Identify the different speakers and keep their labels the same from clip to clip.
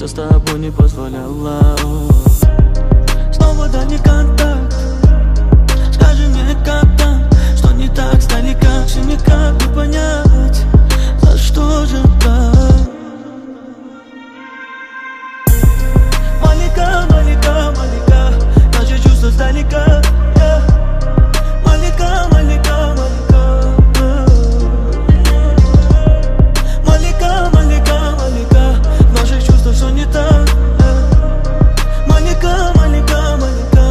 Speaker 1: с тобой не позволяла. Снова дальний контакт. Скажи мне, как там, что не так сдалека, все никак не понять, за что же так. Малика, малика, малика, наши чувства сдалека. Малика, малика, малика, малика, малика, малика, в наших чувствах все не так. Малика, малика, малика.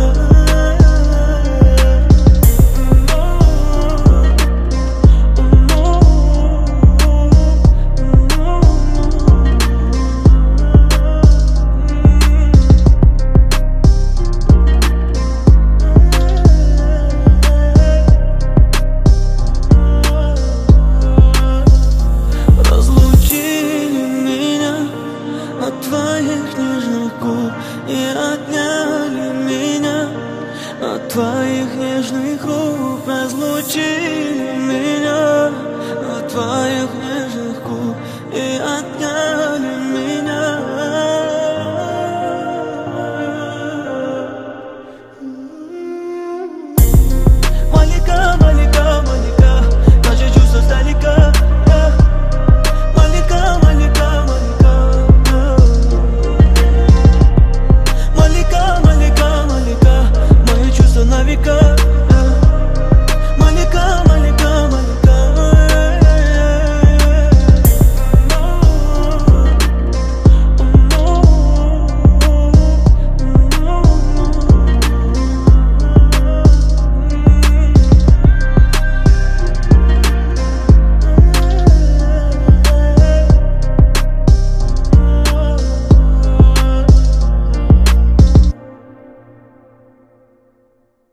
Speaker 1: Твоих нежных губ и отняли меня от твоих нежных рук, разлучили